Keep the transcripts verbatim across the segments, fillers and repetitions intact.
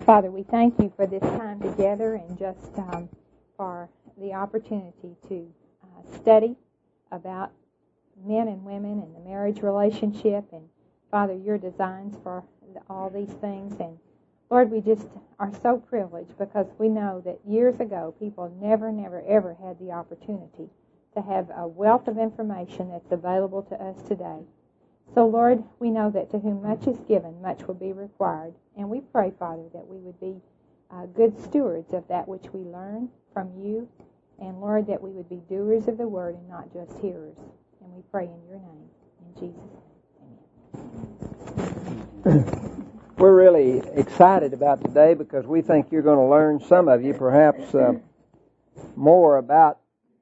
Father, we thank you for this time together and just um, for the opportunity to uh, study about men and women and the marriage relationship and, Father, your designs for all these things. And, Lord, we just are so privileged because we know that years ago people never, never, ever had the opportunity to have a wealth of information that's available to us today. So, Lord, we know that to whom much is given, much will be required. And we pray, Father, that we would be uh, good stewards of that which we learn from you. And, Lord, that we would be doers of the word and not just hearers. And we pray in your name. In Jesus' name. We're really excited about today because we think you're going to learn, some of you perhaps, uh, more about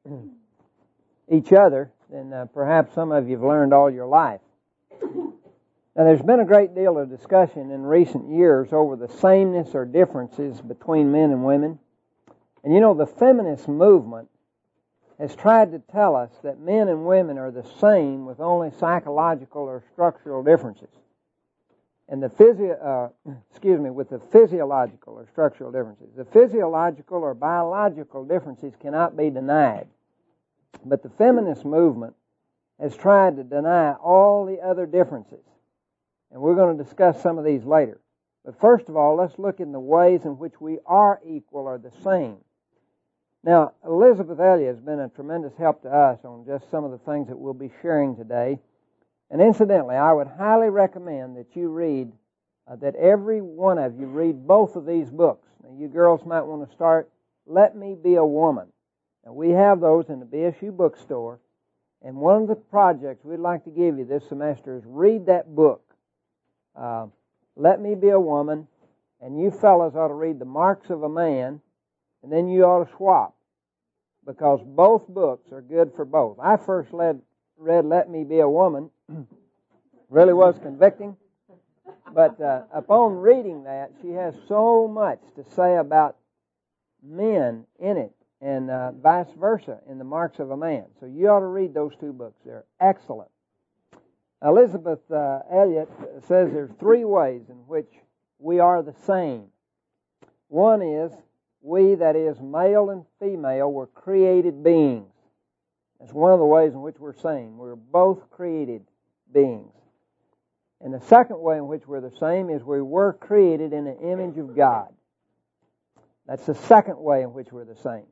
each other than uh, perhaps some of you have learned all your life. Now, there's been a great deal of discussion in recent years over the sameness or differences between men and women. And you know, the feminist movement has tried to tell us that men and women are the same with only psychological or structural differences. And the physio, uh, excuse me, with the physiological or structural differences. The physiological or biological differences cannot be denied. But the feminist movement has tried to deny all the other differences. And we're going to discuss some of these later. But first of all, let's look in the ways in which we are equal or the same. Now, Elizabeth Elliott has been a tremendous help to us on just some of the things that we'll be sharing today. And incidentally, I would highly recommend that you read, uh, that every one of you read both of these books. Now, you girls might want to start, Let Me Be a Woman. Now, we have those in the B S U bookstore. And one of the projects we'd like to give you this semester is read that book. Uh, Let Me Be a Woman, and you fellas ought to read The Marks of a Man, and then you ought to swap, because both books are good for both. I first led, read Let Me Be a Woman, really was convicting, but uh, upon reading that, she has so much to say about men in it, and uh, vice versa in The Marks of a Man. So you ought to read those two books. They're excellent. Elizabeth uh, Elliott says there's three ways in which we are the same. One is, we, that is, male and female, were created beings. That's one of the ways in which we're same. We're both created beings. And the second way in which we're the same is we were created in the image of God. That's the second way in which we're the same.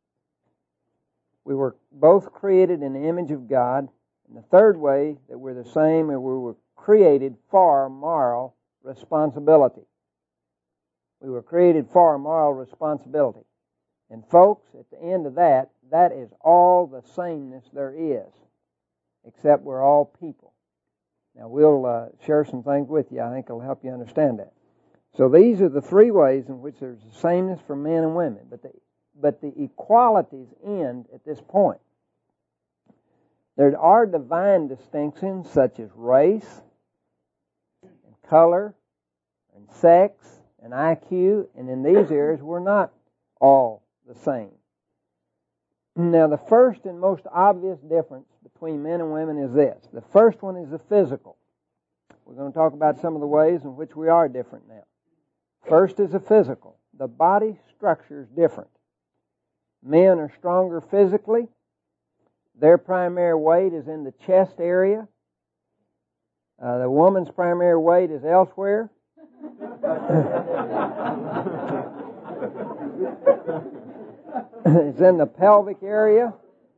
We were both created in the image of God. And the third way that we're the same is we were created for moral responsibility. We were created for moral responsibility. And folks, at the end of that, that is all the sameness there is, except we're all people. Now, we'll uh, share some things with you. I think it'll help you understand that. So these are the three ways in which there's the sameness for men and women. But the, but the equalities end at this point. There are divine distinctions such as race, and color, and sex, and I Q, and in these areas we're not all the same. Now, the first and most obvious difference between men and women is this. The first one is the physical. We're going to talk about some of the ways in which we are different now. First is the physical. The body structure is different. Men are stronger physically. Their primary weight is in the chest area. Uh, the woman's primary weight is elsewhere. It's in the pelvic area,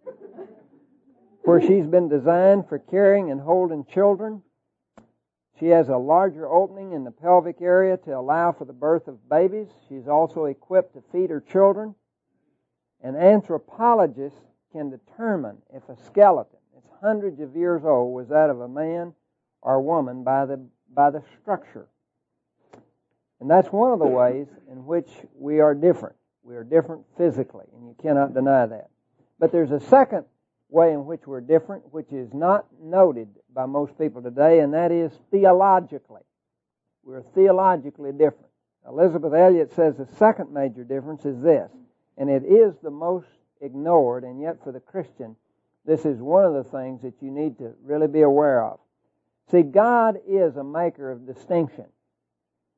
where she's been designed for carrying and holding children. She has a larger opening in the pelvic area to allow for the birth of babies. She's also equipped to feed her children. And anthropologists can determine if a skeleton that's hundreds of years old was that of a man or woman by the by the structure. And that's one of the ways in which we are different. We are different physically, and you cannot deny that. But there's a second way in which we're different, which is not noted by most people today, and that is theologically. We're theologically different. Elizabeth Elliott says the second major difference is this, and it is the most ignored, and yet for the Christian, this is one of the things that you need to really be aware of. See, God is a maker of distinction.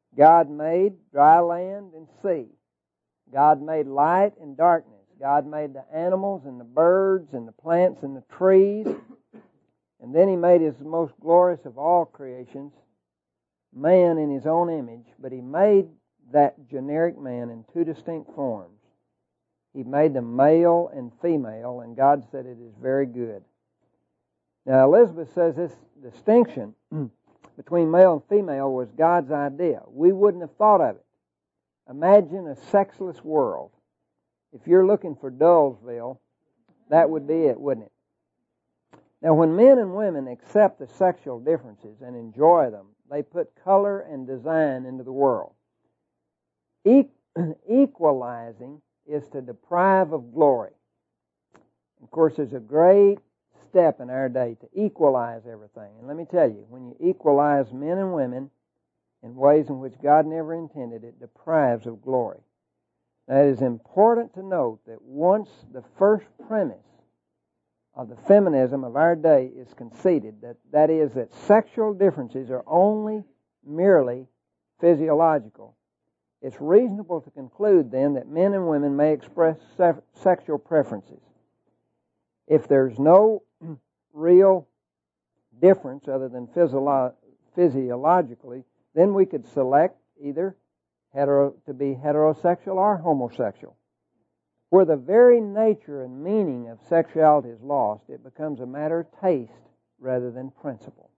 God made dry land and sea. God made light and darkness. God made the animals and the birds and the plants and the trees. And then He made His most glorious of all creations, man in His own image. But He made that generic man in two distinct forms. He made them male and female, and God said it is very good. Now Elizabeth says this distinction between male and female was God's idea. We wouldn't have thought of it. Imagine a sexless world. If you're looking for Dullsville, that would be it, wouldn't it? Now, when men and women accept the sexual differences and enjoy them, they put color and design into the world. E- equalizing is to deprive of glory. Of course, there's a great step in our day to equalize everything. And let me tell you, when you equalize men and women in ways in which God never intended, it deprives of glory. Now, it is important to note that once the first premise of the feminism of our day is conceded, that, that is that sexual differences are only merely physiological, it's reasonable to conclude then that men and women may express se- sexual preferences. If there's no real difference other than physiolo- physiologically, then we could select either hetero, to be heterosexual or homosexual. Where the very nature and meaning of sexuality is lost, it becomes a matter of taste rather than principle.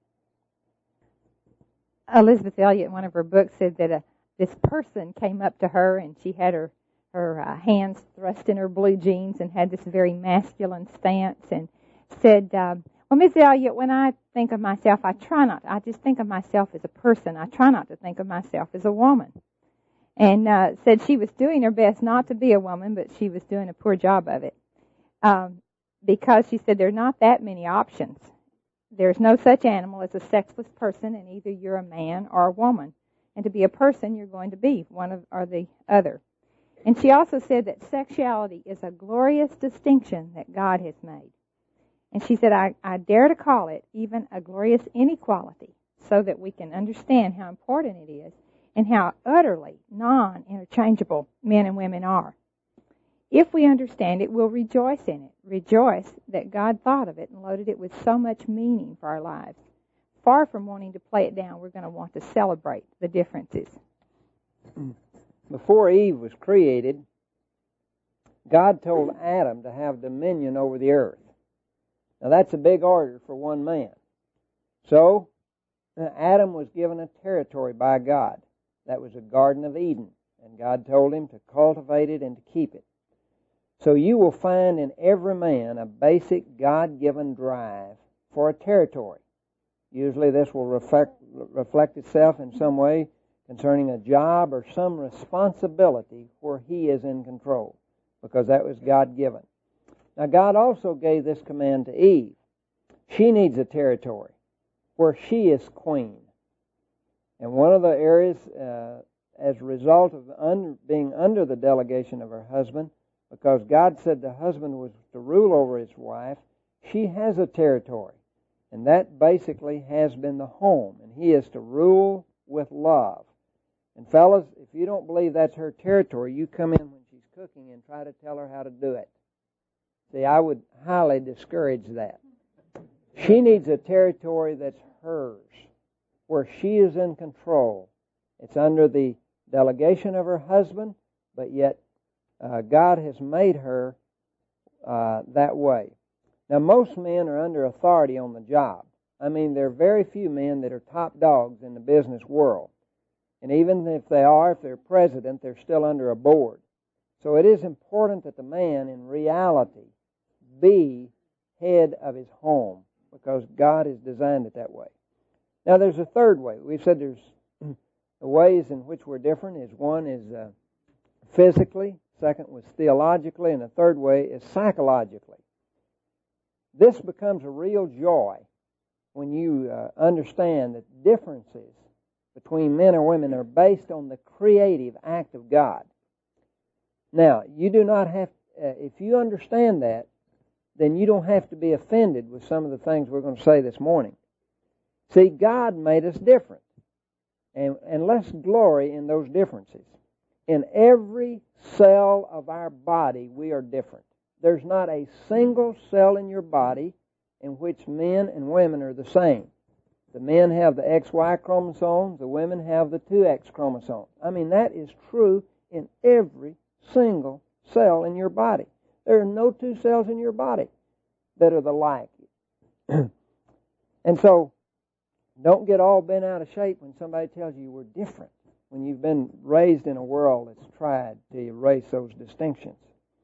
Elizabeth Elliot, in one of her books, said that a, this person came up to her and she had her, her uh, hands thrust in her blue jeans and had this very masculine stance and said, uh, well, Miz Elliot, when I think of myself, I try not, I just think of myself as a person. I try not to think of myself as a woman. And uh, said she was doing her best not to be a woman, but she was doing a poor job of it. Um, because she said there are not that many options. There's no such animal as a sexless person, and either you're a man or a woman. And to be a person, you're going to be one of, or the other. And she also said that sexuality is a glorious distinction that God has made. And she said, I, I dare to call it even a glorious inequality, so that we can understand how important it is and how utterly non-interchangeable men and women are. If we understand it, we'll rejoice in it. Rejoice that God thought of it and loaded it with so much meaning for our lives. Far from wanting to play it down, we're going to want to celebrate the differences. Before Eve was created, God told Adam to have dominion over the earth. Now that's a big order for one man. So, Adam was given a territory by God. That was a Garden of Eden, and God told him to cultivate it and to keep it. So you will find in every man a basic God-given drive for a territory. Usually this will reflect, reflect itself in some way concerning a job or some responsibility where he is in control, because that was God-given. Now God also gave this command to Eve. She needs a territory where she is queen. And one of the areas, uh, as a result of un- being under the delegation of her husband, because God said the husband was to rule over his wife, she has a territory. And that basically has been the home. And he is to rule with love. And fellas, if you don't believe that's her territory, you come in when she's cooking and try to tell her how to do it. See, I would highly discourage that. She needs a territory that's hers, where she is in control. It's under the delegation of her husband, but yet uh, God has made her uh, that way. Now, most men are under authority on the job. I mean, there are very few men that are top dogs in the business world. And even if they are, if they're president, they're still under a board. So it is important that the man, in reality, be head of his home, because God has designed it that way. Now, there's a third way. We've said there's the ways in which we're different is one is uh, physically, second was theologically, and the third way is psychologically. This becomes a real joy when you uh, understand that differences between men or women are based on the creative act of God. Now, you do not have, uh, if you understand that, then you don't have to be offended with some of the things we're going to say this morning. See, God made us different. And, and let's glory in those differences. In every cell of our body, we are different. There's not a single cell in your body in which men and women are the same. The men have the X Y chromosomes, the women have the two X chromosomes. I mean, that is true in every single cell in your body. There are no two cells in your body that are the like. And so, don't get all bent out of shape when somebody tells you we're different, when you've been raised in a world that's tried to erase those distinctions.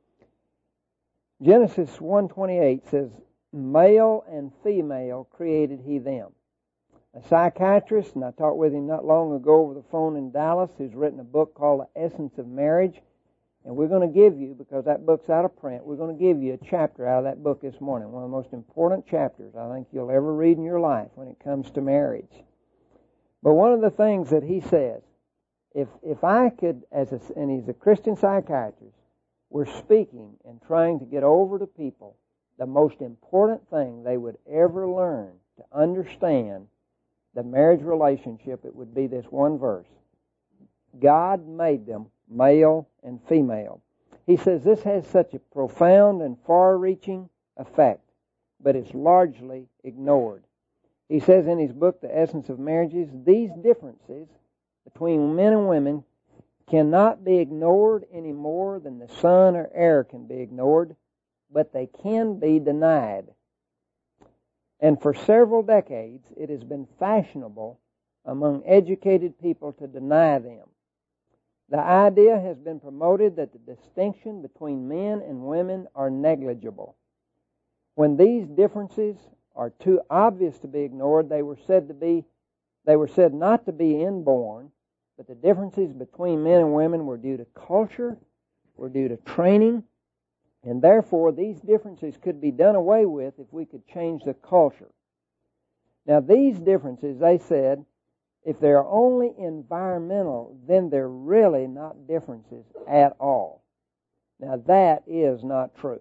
Genesis one twenty-eight says, male and female created he them. A psychiatrist, and I talked with him not long ago over the phone in Dallas, who's written a book called The Essence of Marriage. And we're going to give you, because that book's out of print, we're going to give you a chapter out of that book this morning, one of the most important chapters I think you'll ever read in your life when it comes to marriage. But one of the things that he says, if if I could, as a, and he's a Christian psychiatrist, we're speaking and trying to get over to people the most important thing they would ever learn to understand the marriage relationship, it would be this one verse. God made them male and female. He says this has such a profound and far-reaching effect, but it's largely ignored. He says in his book, The Essence of Marriages, these differences between men and women cannot be ignored any more than the sun or air can be ignored, but they can be denied. And for several decades, it has been fashionable among educated people to deny them. The idea has been promoted that the distinction between men and women are negligible. When these differences are too obvious to be ignored, they were said to be, they were said not to be inborn, but the differences between men and women were due to culture, were due to training, and therefore these differences could be done away with if we could change the culture. Now these differences, they said, if they're only environmental, then they're really not differences at all. Now that is not true.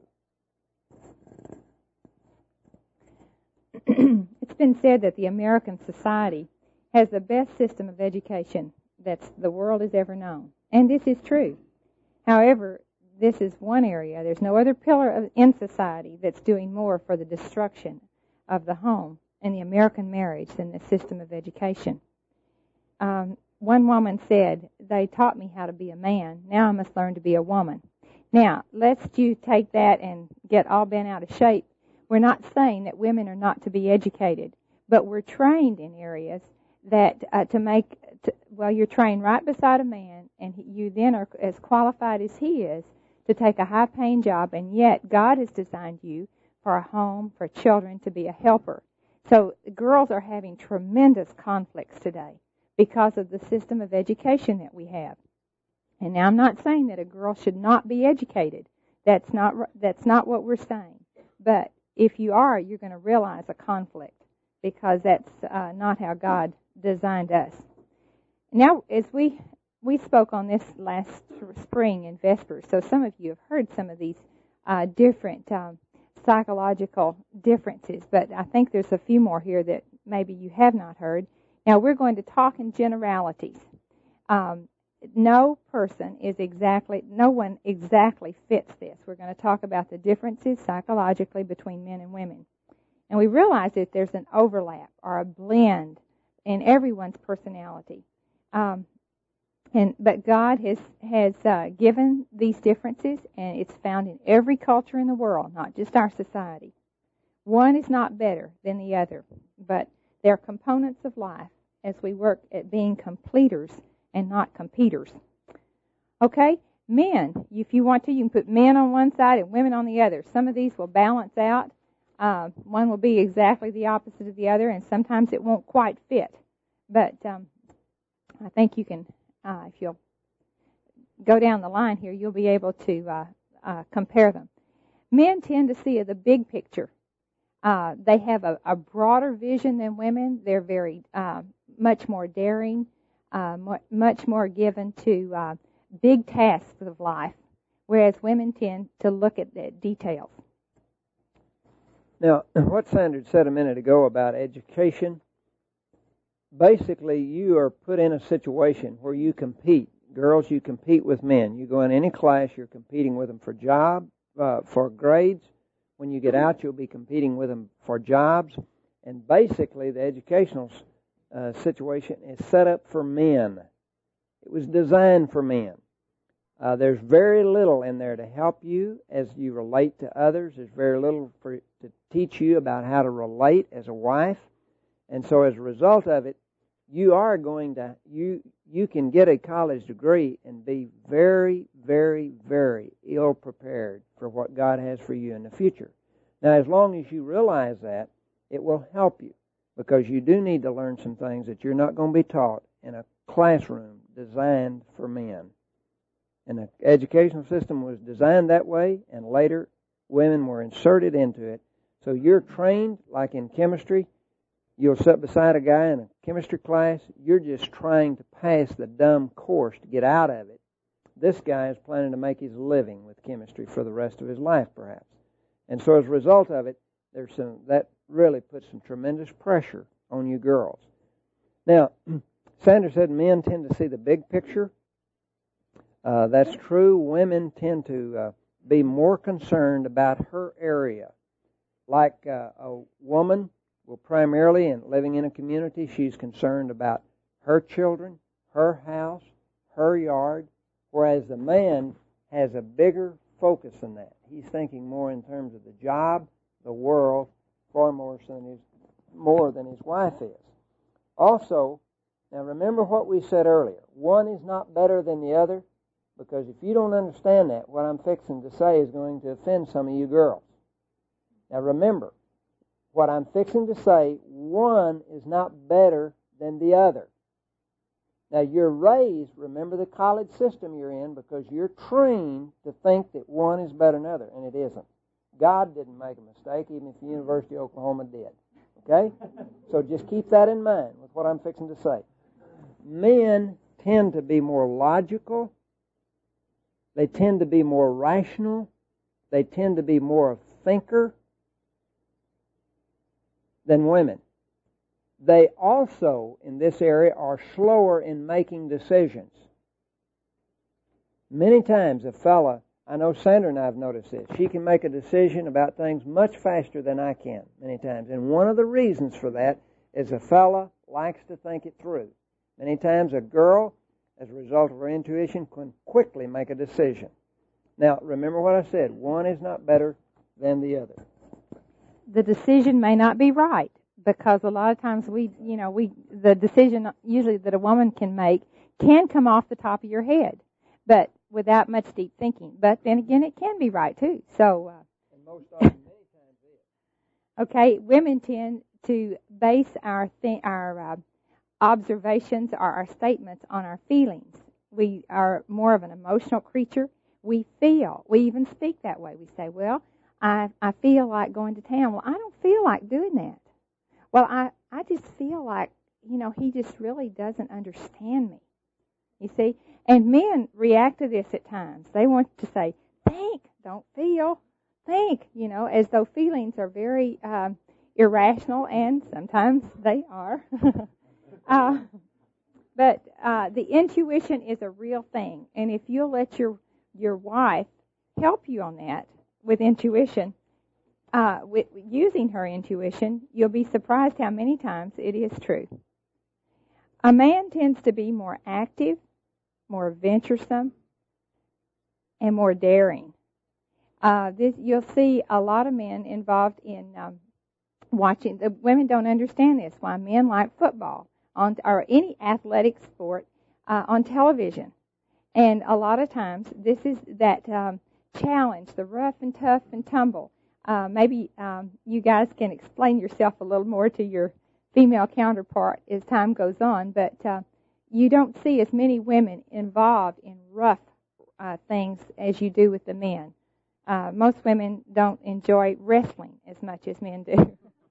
It's been said that the American society has the best system of education that the world has ever known. And this is true. However, this is one area. There's no other pillar of, in society that's doing more for the destruction of the home and the American marriage than the system of education. Um, one woman said, they taught me how to be a man. Now I must learn to be a woman. Now, lest you take that and get all bent out of shape, we're not saying that women are not to be educated, but we're trained in areas that uh, to make, to, well, you're trained right beside a man, and you then are as qualified as he is to take a high-paying job, and yet God has designed you for a home, for children, to be a helper. So girls are having tremendous conflicts today because of the system of education that we have. And now I'm not saying that a girl should not be educated. That's not that's not what we're saying. But if you are, you're going to realize a conflict because that's uh, not how God designed us. Now, as we we spoke on this last spring in Vespers, so some of you have heard some of these uh, different um, psychological differences, but I think there's a few more here that maybe you have not heard. Now, we're going to talk in generalities. Um, no person is exactly, no one exactly fits this. We're going to talk about the differences psychologically between men and women. And we realize that there's an overlap or a blend in everyone's personality. Um, and but God has has uh, given these differences, and it's found in every culture in the world, not just our society. One is not better than the other, but they're components of life as we work at being completers and not competers. Okay, men, if you want to, you can put men on one side and women on the other. Some of these will balance out. Uh, one will be exactly the opposite of the other, and sometimes it won't quite fit. But um, I think you can, uh, if you'll go down the line here, you'll be able to uh, uh, compare them. Men tend to see the big picture. Uh, they have a, a broader vision than women. They're very uh, much more daring, uh, more, much more given to uh, big tasks of life, whereas women tend to look at the details. Now, what Sandra said a minute ago about education, basically you are put in a situation where you compete. Girls, you compete with men. You go in any class, you're competing with them for job, uh, for grades. When you get out, you'll be competing with them for jobs. And basically, the educational uh, situation is set up for men. It was designed for men. Uh, there's very little in there to help you as you relate to others. There's very little for, to teach you about how to relate as a wife. And so as a result of it, you are going to, you you can get a college degree and be very, very, very ill prepared for what God has for you in the future. Now, as long as you realize that, it will help you, because you do need to learn some things that you're not going to be taught in a classroom designed for men. And the educational system was designed that way, and later women were inserted into it. So you're trained, like in chemistry. You'll sit beside a guy in a chemistry class. You're just trying to pass the dumb course to get out of it. This guy is planning to make his living with chemistry for the rest of his life, perhaps. And so as a result of it, there's some, that really puts some tremendous pressure on you girls. Now, Sandra said men tend to see the big picture. Uh, that's true. Women tend to uh, be more concerned about her area. Like uh, a woman, well, primarily in living in a community, she's concerned about her children, her house, her yard, whereas the man has a bigger focus than that. He's thinking more in terms of the job, the world, far more than his, more than his wife is. Also, now remember what we said earlier. One is not better than the other, because if you don't understand that, what I'm fixing to say is going to offend some of you girls. Now remember, what I'm fixing to say, one is not better than the other. Now you're raised, remember the college system you're in, because you're trained to think that one is better than the other, and it isn't. God didn't make a mistake, even if the University of Oklahoma did. Okay? So just keep that in mind with what I'm fixing to say. Men tend to be more logical. They tend to be more rational. They tend to be more a thinker than women. They also, in this area, are slower in making decisions. Many times a fella, I know Sandra and I have noticed this, she can make a decision about things much faster than I can many times. And one of the reasons for that is a fella likes to think it through. Many times a girl, as a result of her intuition, can quickly make a decision. Now, remember what I said, one is not better than the other. The decision may not be right, because a lot of times we, you know, we the decision usually that a woman can make can come off the top of your head, but without much deep thinking. But then again, it can be right too. So, uh, and most often, many times it is. Okay, women tend to base our th- our uh, observations or our statements on our feelings. We are more of an emotional creature. We feel. We even speak that way. We say, well, I I feel like going to town. Well, I don't feel like doing that. Well, I, I just feel like, you know, he just really doesn't understand me. You see? And men react to this at times. They want to say, think, don't feel, think, you know, as though feelings are very um, irrational, and sometimes they are. uh, but uh, the intuition is a real thing. And if you'll let your, your wife help you on that with intuition, Uh, with using her intuition, you'll be surprised how many times it is true. A man tends to be more active, more venturesome, and more daring. Uh, this, you'll see a lot of men involved in um, watching. The women don't understand this, why men like football on, or any athletic sport uh, on television. And a lot of times, this is that um, challenge, the rough and tough and tumble. Uh, maybe um, you guys can explain yourself a little more to your female counterpart as time goes on, but uh, you don't see as many women involved in rough uh, things as you do with the men. Uh, most women don't enjoy wrestling as much as men do.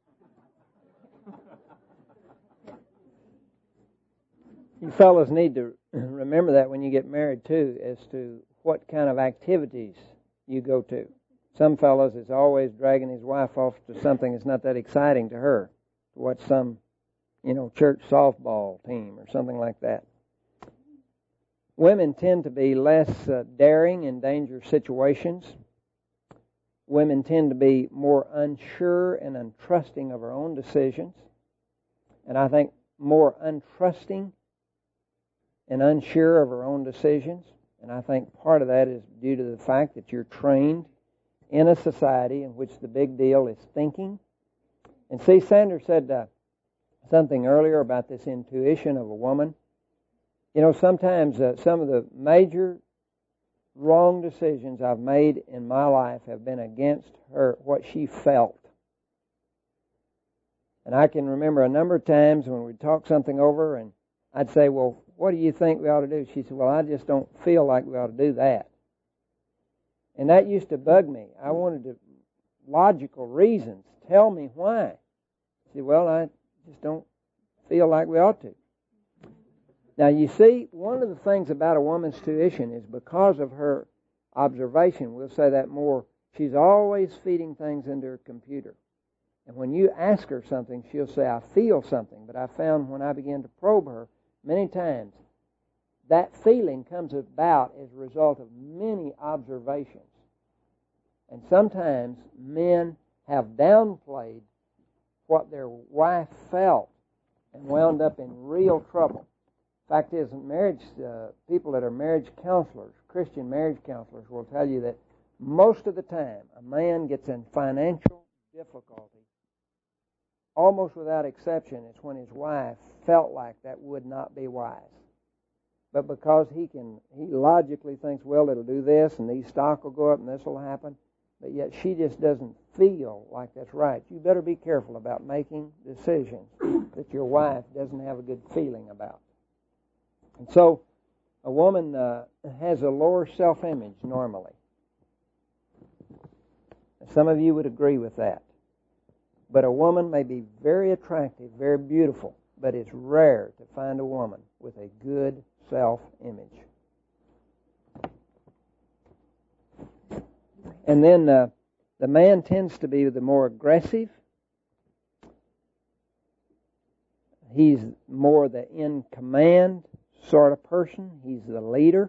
You fellas need to remember that when you get married, too, as to what kind of activities you go to. Some fellows is always dragging his wife off to something that's not that exciting to her, to watch some you know, church softball team or something like that. Women tend to be less uh, daring in dangerous situations. Women tend to be more unsure and untrusting of her own decisions. And I think more untrusting and unsure of her own decisions. And I think part of that is due to the fact that you're trained in a society in which the big deal is thinking. And see, Sanders said uh, something earlier about this intuition of a woman. You know, sometimes uh, some of the major wrong decisions I've made in my life have been against her, what she felt. And I can remember a number of times when we'd talk something over and I'd say, well, what do you think we ought to do? She said, well, I just don't feel like we ought to do that. And that used to bug me. I wanted to, logical reasons. Tell me why. She said, well, I just don't feel like we ought to. Now, you see, one of the things about a woman's tuition is because of her observation, we'll say that more, she's always feeding things into her computer. And when you ask her something, she'll say, I feel something. But I found when I began to probe her many times, that feeling comes about as a result of many observations. And sometimes men have downplayed what their wife felt and wound up in real trouble. Fact is, marriage uh, people that are marriage counselors, Christian marriage counselors, will tell you that most of the time a man gets in financial difficulty, almost without exception, it's when his wife felt like that would not be wise. But because he can, he logically thinks, well, it'll do this, and these stock will go up, and this will happen, but yet she just doesn't feel like that's right. You better be careful about making decisions that your wife doesn't have a good feeling about. And so a woman uh, has a lower self-image normally. Some of you would agree with that. But a woman may be very attractive, very beautiful, but it's rare to find a woman with a good self-image. And then uh, the man tends to be the more aggressive. He's more the in command sort of person. He's the leader.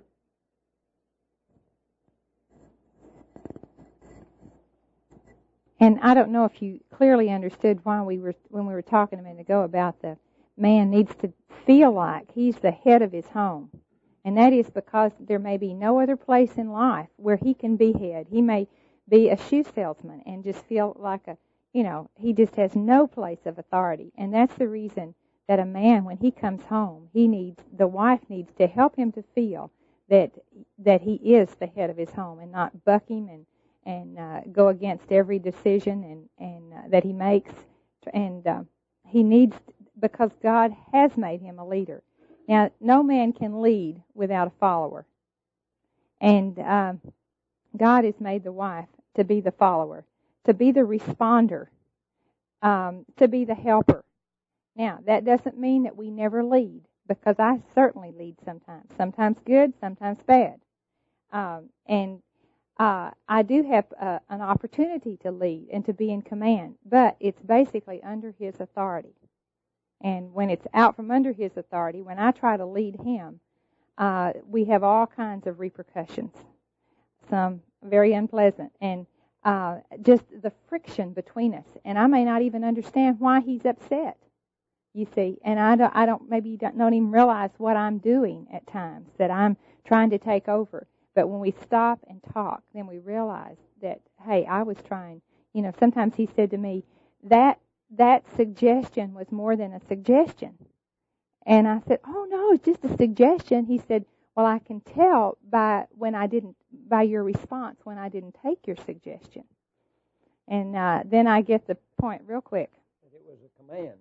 And I don't know if you clearly understood why we were when we were talking a minute ago about the man needs to feel like he's the head of his home. And that is because there may be no other place in life where he can be head. He may be a shoe salesman and just feel like a, you know, he just has no place of authority. And that's the reason that a man, when he comes home, he needs, the wife needs to help him to feel that that he is the head of his home and not buck him and, and uh, go against every decision and, and uh, that he makes. And uh, he needs, because God has made him a leader. Now, no man can lead without a follower. And um, God has made the wife to be the follower, to be the responder, um, to be the helper. Now, that doesn't mean that we never lead, because I certainly lead sometimes. Sometimes good, sometimes bad. Um, and uh, I do have uh, an opportunity to lead and to be in command, but it's basically under his authority. And when it's out from under his authority, when I try to lead him, uh, we have all kinds of repercussions, some very unpleasant, and uh, just the friction between us. And I may not even understand why he's upset, you see. And I don't, I don't maybe you don't, don't even realize what I'm doing at times, that I'm trying to take over. But when we stop and talk, then we realize that, hey, I was trying. You know, sometimes he said to me, that that suggestion was more than a suggestion. And I said, oh, no, it's just a suggestion. He said, well, I can tell by when I didn't, by your response when I didn't take your suggestion. And uh, then I get the point real quick. It was a command.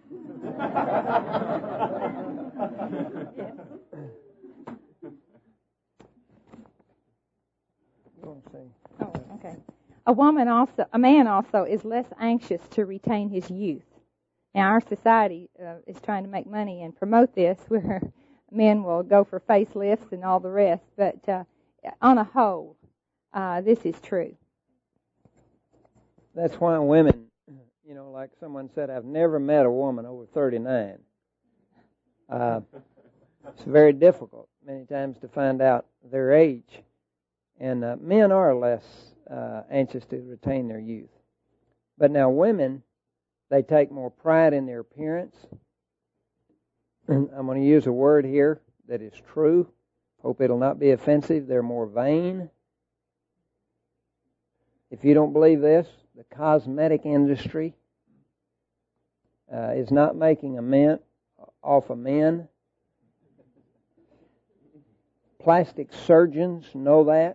Yes. You want to say? Oh, okay. A woman also, a man also is less anxious to retain his youth. Now, our society uh, is trying to make money and promote this, where men will go for facelifts and all the rest. But uh, on a whole, uh, this is true. That's why women, you you know, like someone said, I've never met a woman over thirty-nine. Uh, it's very difficult many times to find out their age. And uh, men are less uh, anxious to retain their youth. But now women, they take more pride in their appearance. And I'm going to use a word here that is true. Hope it'll not be offensive. They're more vain. If you don't believe this, the cosmetic industry uh, is not making a mint off of men. Plastic surgeons know that.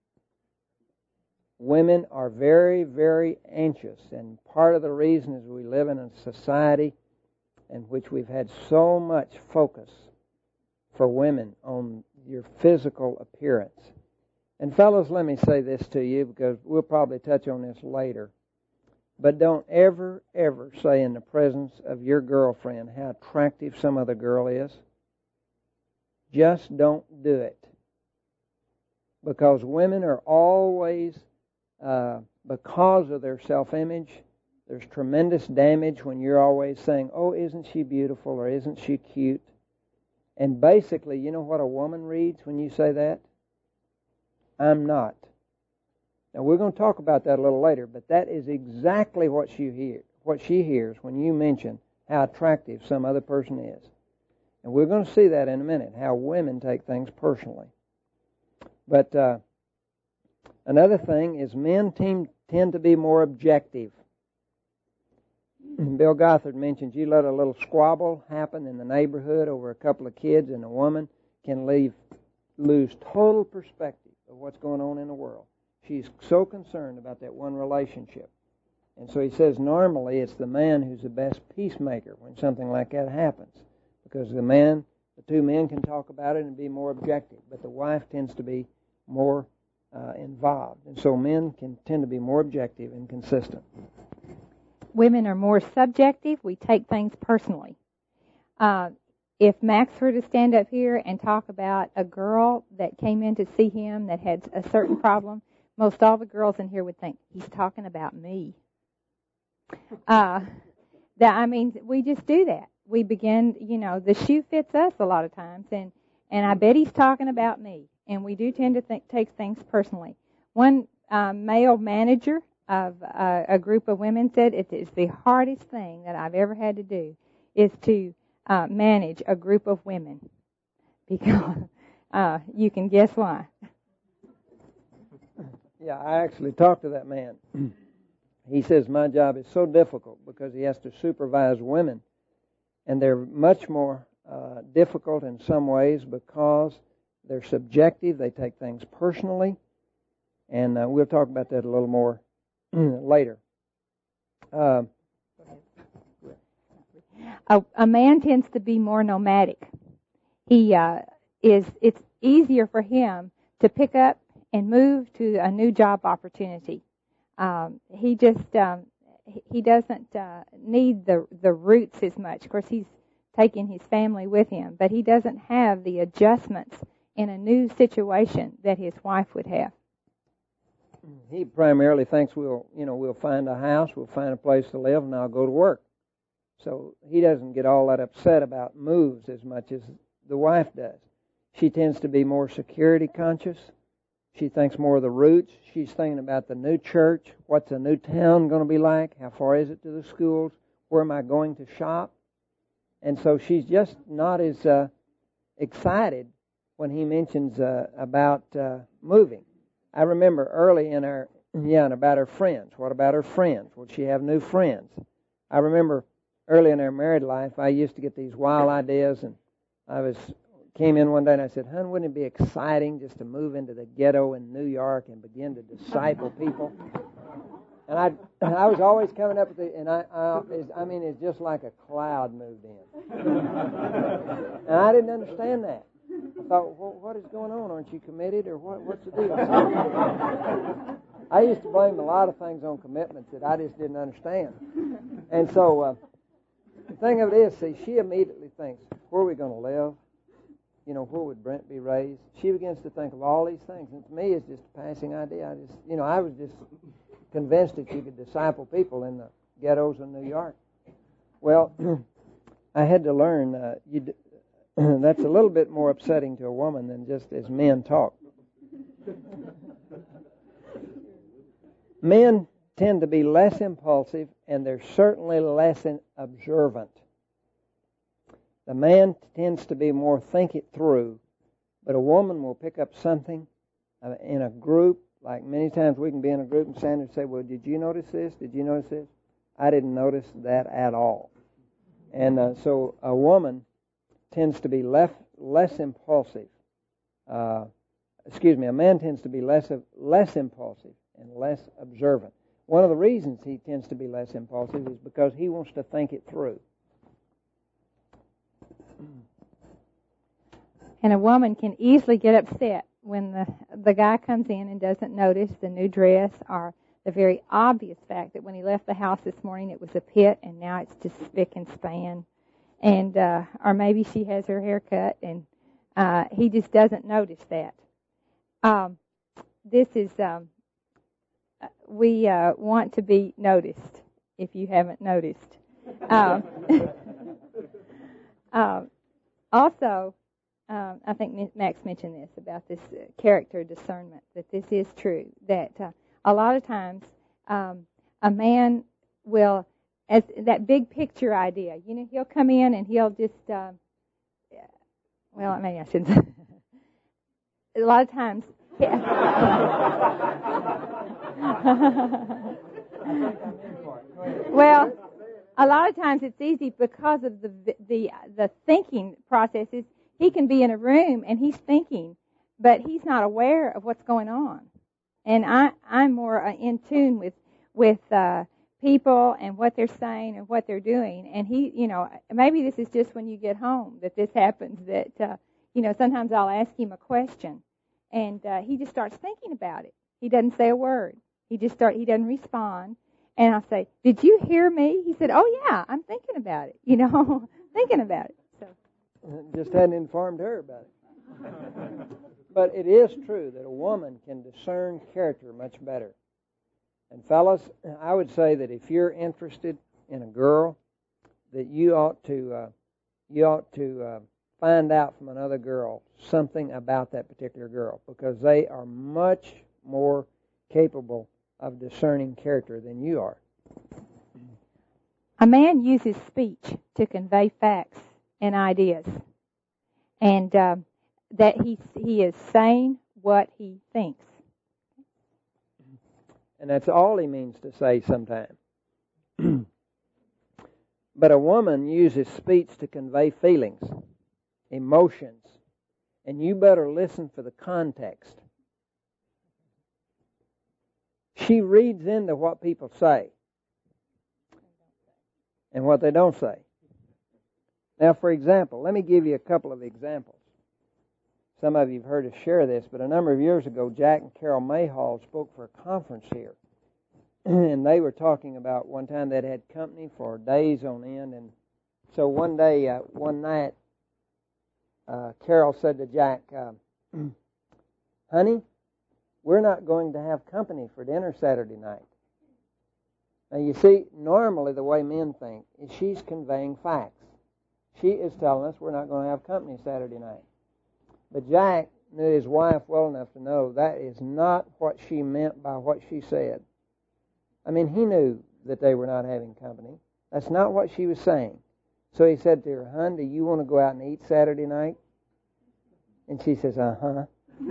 Women are very, very anxious, and part of the reason is we live in a society in which we've had so much focus for women on your physical appearance. And fellas, let me say this to you, because we'll probably touch on this later. But don't ever, ever say in the presence of your girlfriend how attractive some other girl is. Just don't do it. Because women are always, uh, because of their self-image, there's tremendous damage when you're always saying, oh, isn't she beautiful, or isn't she cute? And basically, you know what a woman reads when you say that? I'm not. Now, we're going to talk about that a little later, but that is exactly what she hear, what she hears when you mention how attractive some other person is. And we're going to see that in a minute, how women take things personally. But uh, another thing is men team, tend to be more objective. Bill Gothard mentions you let a little squabble happen in the neighborhood over a couple of kids, and a woman can leave, lose total perspective of what's going on in the world. She's so concerned about that one relationship. And so he says normally it's the man who's the best peacemaker when something like that happens. Because the man, the two men can talk about it and be more objective. But the wife tends to be more uh, involved. And so men can tend to be more objective and consistent. Women are more subjective. We take things personally. Uh, if Max were to stand up here and talk about a girl that came in to see him that had a certain problem, most all the girls in here would think, he's talking about me. Uh, that I mean, we just do that. We begin, you know, the shoe fits us a lot of times, and, and I bet he's talking about me. And we do tend to think, take things personally. One uh, male manager of uh, a group of women said it is the hardest thing that I've ever had to do is to uh, manage a group of women, because uh, you can guess why. Yeah, I actually talked to that man. He says my job is so difficult because he has to supervise women, and they're much more uh, difficult in some ways because they're subjective. They take things personally, and uh, we'll talk about that a little more later. Uh, a, a man tends to be more nomadic. He uh, is. It's easier for him to pick up and move to a new job opportunity. Um, he just um, he doesn't uh, need the the roots as much. Of course, he's taking his family with him, but he doesn't have the adjustments in a new situation that his wife would have. He primarily thinks we'll, you know, we'll find a house, we'll find a place to live, and I'll go to work. So he doesn't get all that upset about moves as much as the wife does. She tends to be more security conscious. She thinks more of the roots. She's thinking about the new church. What's the new town going to be like? How far is it to the schools? Where am I going to shop? And so she's just not as uh, excited when he mentions uh, about uh, moving. I remember early in our, yeah, and about her friends. What about her friends? Will she have new friends? I remember early in our married life, I used to get these wild ideas, and I was came in one day and I said, hon, wouldn't it be exciting just to move into the ghetto in New York and begin to disciple people? And I I was always coming up with the, and I, I, I mean, it's just like a cloud moved in. And I didn't understand that. I thought, well, what is going on? Aren't you committed, or what? What's the deal? I used to blame a lot of things on commitments that I just didn't understand. And so uh, the thing of it is, see, she immediately thinks, where are we going to live? You know, where would Brent be raised? She begins to think of all these things. And to me, it's just a passing idea. I just, you know, I was just convinced that you could disciple people in the ghettos of New York. Well, I had to learn uh, you d- that's a little bit more upsetting to a woman than just as men talk. Men tend to be less impulsive, and they're certainly less observant. The man tends to be more think it through, but a woman will pick up something uh, in a group. Like many times we can be in a group and stand and say, well, did you notice this? Did you notice this? I didn't notice that at all. And uh, so a woman tends to be less, less impulsive. Uh, excuse me, a man tends to be less, less impulsive and less observant. One of the reasons he tends to be less impulsive is because he wants to think it through. And a woman can easily get upset when the the guy comes in and doesn't notice the new dress, or the very obvious fact that when he left the house this morning it was a pit and now it's just spick and span. And uh, or maybe she has her hair cut and uh, he just doesn't notice that. Um, this is, um, we uh, want to be noticed, if you haven't noticed. Um, um, also, um, I think Max mentioned this about this uh, character discernment, that this is true, that uh, a lot of times um, a man will, as that big picture idea, you know, he'll come in and he'll just, uh, well, maybe I shouldn't say. A lot of times, yeah. Well, a lot of times it's easy because of the the the thinking processes. He can be in a room and he's thinking, but he's not aware of what's going on. And I I'm more uh, in tune with with uh, people and what they're saying and what they're doing. And he, you know, maybe this is just when you get home that this happens. That uh, you know, sometimes I'll ask him a question, and uh, he just starts thinking about it. He doesn't say a word. He just start. He doesn't respond. And I'll say, "Did you hear me?" He said, "Oh yeah, I'm thinking about it. You know, thinking about it." So just hadn't informed her about it. But it is true that a woman can discern character much better. And fellas, I would say that if you're interested in a girl, that you ought to uh, you ought to uh, find out from another girl something about that particular girl, because they are much more capable of discerning character than you are. A man uses speech to convey facts and ideas, and uh, that he he is saying what he thinks. And that's all he means to say sometimes. But a woman uses speech to convey feelings, emotions, and you better listen for the context. She reads into what people say and what they don't say. Now, for example, let me give you a couple of examples. Some of you have heard us share this, but a number of years ago, Jack and Carol Mayhall spoke for a conference here. And they were talking about one time they'd had company for days on end. And so one day, uh, one night, uh, Carol said to Jack, uh, honey, we're not going to have company for dinner Saturday night. Now, you see, normally the way men think is she's conveying facts. She is telling us we're not going to have company Saturday night. But Jack knew his wife well enough to know that is not what she meant by what she said. I mean, he knew that they were not having company. That's not what she was saying. So he said to her, hon, do you want to go out and eat Saturday night? And she says, uh-huh.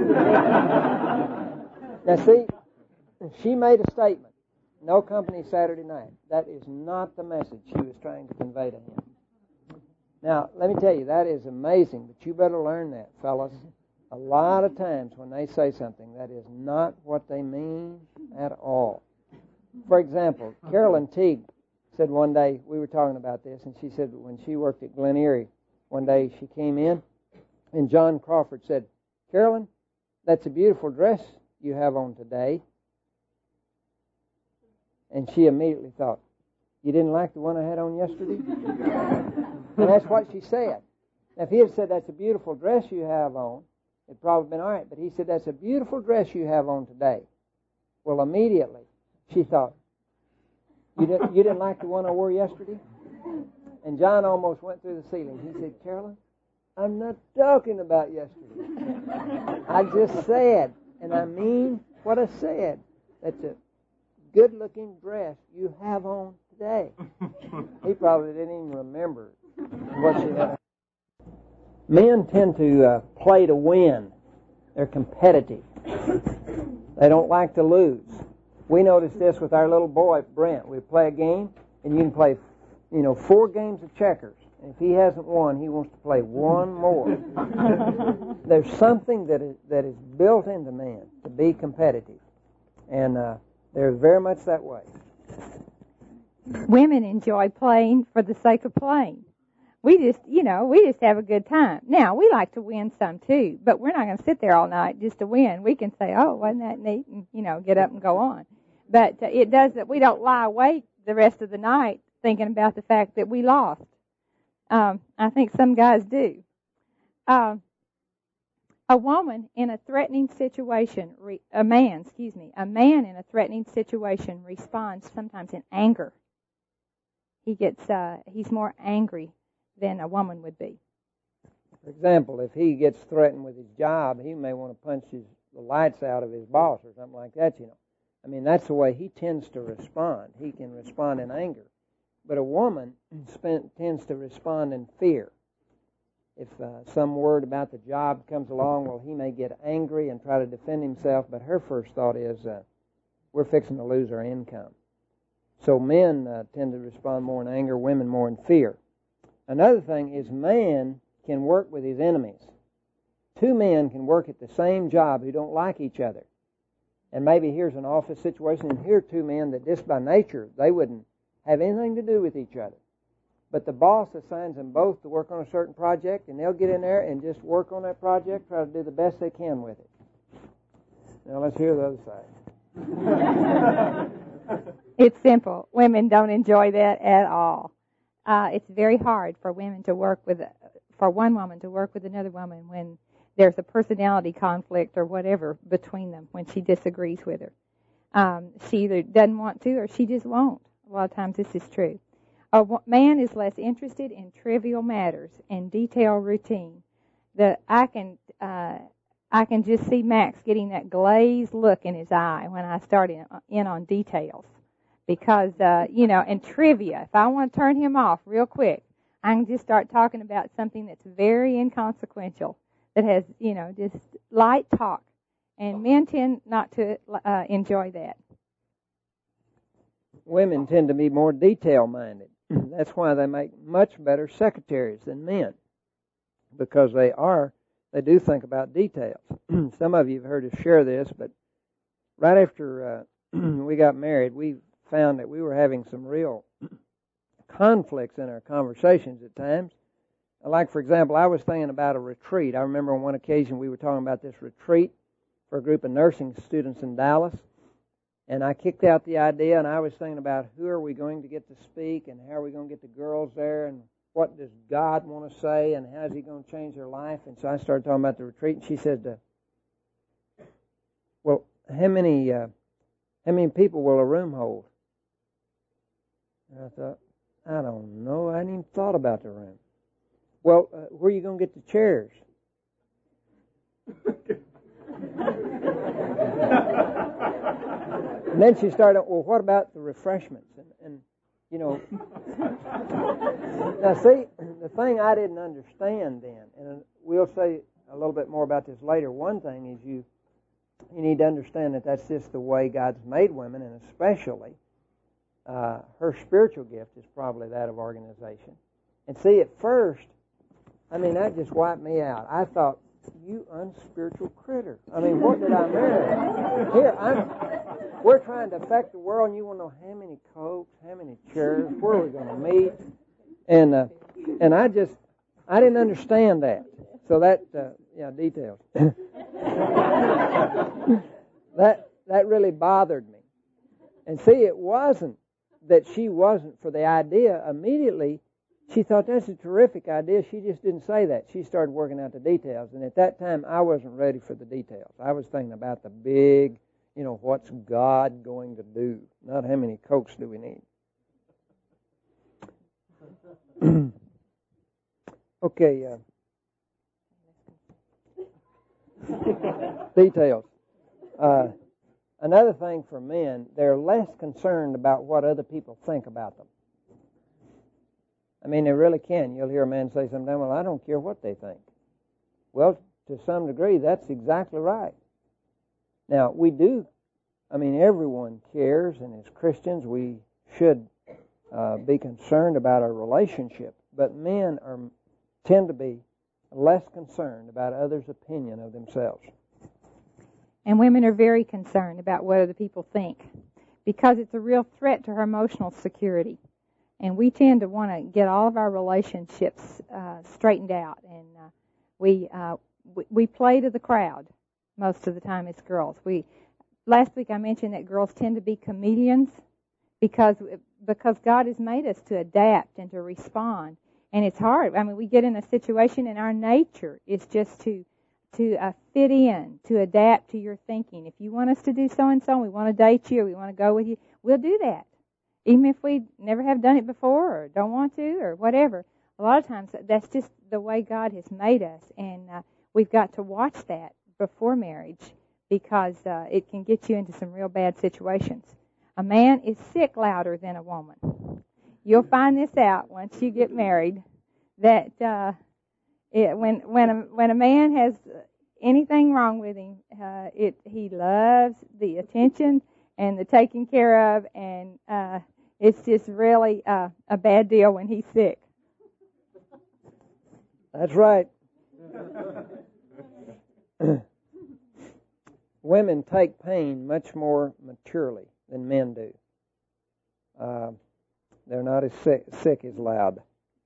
Now, see, she made a statement. No company Saturday night. That is not the message she was trying to convey to him. Now, let me tell you, that is amazing, but you better learn that, fellas. A lot of times when they say something, that is not what they mean at all. For example, Carolyn Teague said one day, we were talking about this, and she said when she worked at Glen Erie, one day she came in, and John Crawford said, Carolyn, that's a beautiful dress you have on today. And she immediately thought, you didn't like the one I had on yesterday? And that's what she said. Now, if he had said, that's a beautiful dress you have on, it'd probably been all right. But he said, that's a beautiful dress you have on today. Well, immediately, she thought, You didn't, you didn't like the one I wore yesterday? And John almost went through the ceiling. He said, Carolyn, I'm not talking about yesterday. I just said, and I mean what I said. That's a good-looking dress you have on today. He probably didn't even remember what she had. Men tend to uh, play to win. They're competitive. They don't like to lose. We noticed this with our little boy, Brent. We play a game, and you can play, you know, four games of checkers. And if he hasn't won, he wants to play one more. There's something that is, that is built into man to be competitive. And uh, they're very much that way. Women enjoy playing for the sake of playing. We just, you know, we just have a good time. Now, we like to win some too, but we're not going to sit there all night just to win. We can say, oh, wasn't that neat, and, you know, get up and go on. But uh, it does that we don't lie awake the rest of the night thinking about the fact that we lost. Um, I think some guys do. Uh, a woman in a threatening situation, re, a man, excuse me, a man in a threatening situation responds sometimes in anger. He gets, uh, he's more angry than a woman would be. For example, if he gets threatened with his job, he may want to punch his, the lights out of his boss or something like that, you know. I mean, that's the way he tends to respond. He can respond in anger. But a woman spent, tends to respond in fear. If uh, some word about the job comes along, well, he may get angry and try to defend himself, but her first thought is, uh, we're fixing to lose our income. So men uh, tend to respond more in anger, women more in fear. Another thing is man can work with his enemies. Two men can work at the same job who don't like each other. And maybe here's an office situation, and here are two men that just by nature, they wouldn't have anything to do with each other. But the boss assigns them both to work on a certain project, and they'll get in there and just work on that project, try to do the best they can with it. Now let's hear the other side. It's simple. Women don't enjoy that at all. Uh, it's very hard for women to work with, for one woman to work with another woman when there's a personality conflict or whatever between them, when she disagrees with her. Um, she either doesn't want to or she just won't. A lot of times this is true. A man is less interested in trivial matters and detail routine. The, I can uh, I can just see Max getting that glazed look in his eye when I start in, in on details. Because, uh, you know, and trivia, if I want to turn him off real quick, I can just start talking about something that's very inconsequential, that has, you know, just light talk. And men tend not to uh, enjoy that. Women tend to be more detail-minded. That's why they make much better secretaries than men, because they are, they do think about details. Some of you have heard us share this, but right after uh, we got married, we found that we were having some real conflicts in our conversations at times. Like, for example, I was thinking about a retreat. I remember on one occasion we were talking about this retreat for a group of nursing students in Dallas. And I kicked out the idea, and I was thinking about who are we going to get to speak, and how are we going to get the girls there, and what does God want to say, and how is he going to change their life. And so I started talking about the retreat, and she said, uh, well, how many uh, how many people will a room hold? And I thought, I don't know. I hadn't even thought about the room. Well, uh, where are you going to get the chairs? And then she started, well, what about the refreshments? And, and you know, now see, the thing I didn't understand then, and we'll say a little bit more about this later, one thing is you you need to understand that that's just the way God's made women, and especially uh, her spiritual gift is probably that of organization. And see, at first, I mean, that just wiped me out. I thought, you unspiritual critter. I mean, what did I marry? Here, I'm, we're trying to affect the world, and you want to know how many cokes, how many chairs, where are we going to meet? And uh, and I just, I didn't understand that. So that, uh, yeah, details. that that really bothered me. And see, it wasn't that she wasn't for the idea. Immediately, she thought, that's a terrific idea. She just didn't say that. She started working out the details. And at that time, I wasn't ready for the details. I was thinking about the big, you know, what's God going to do? Not how many cokes do we need. Okay. Uh, details. Uh, another thing for men, they're less concerned about what other people think about them. I mean, they really can. You'll hear a man say sometimes, well, I don't care what they think. Well, to some degree, that's exactly right. Now, we do, I mean, everyone cares, and as Christians, we should uh, be concerned about our relationship. But men are tend to be less concerned about others' opinion of themselves. And women are very concerned about what other people think because it's a real threat to her emotional security. And we tend to want to get all of our relationships uh, straightened out. And uh, we, uh, we we play to the crowd most of the time as girls. We Last week I mentioned that girls tend to be chameleons because because God has made us to adapt and to respond. And it's hard. I mean, we get in a situation and our nature is just to to uh, fit in, to adapt to your thinking. If you want us to do so-and-so, we want to date you, or we want to go with you, we'll do that. Even if we never have done it before or don't want to or whatever. A lot of times that's just the way God has made us. And uh, we've got to watch that before marriage because uh, it can get you into some real bad situations. A man is sick louder than a woman. You'll find this out once you get married, that uh, it, when when a, when a man has anything wrong with him, uh, it he loves the attention and the taking care of, and uh, it's just really uh, a bad deal when he's sick. That's right. Women take pain much more maturely than men do. Uh, They're not as sick, sick as loud.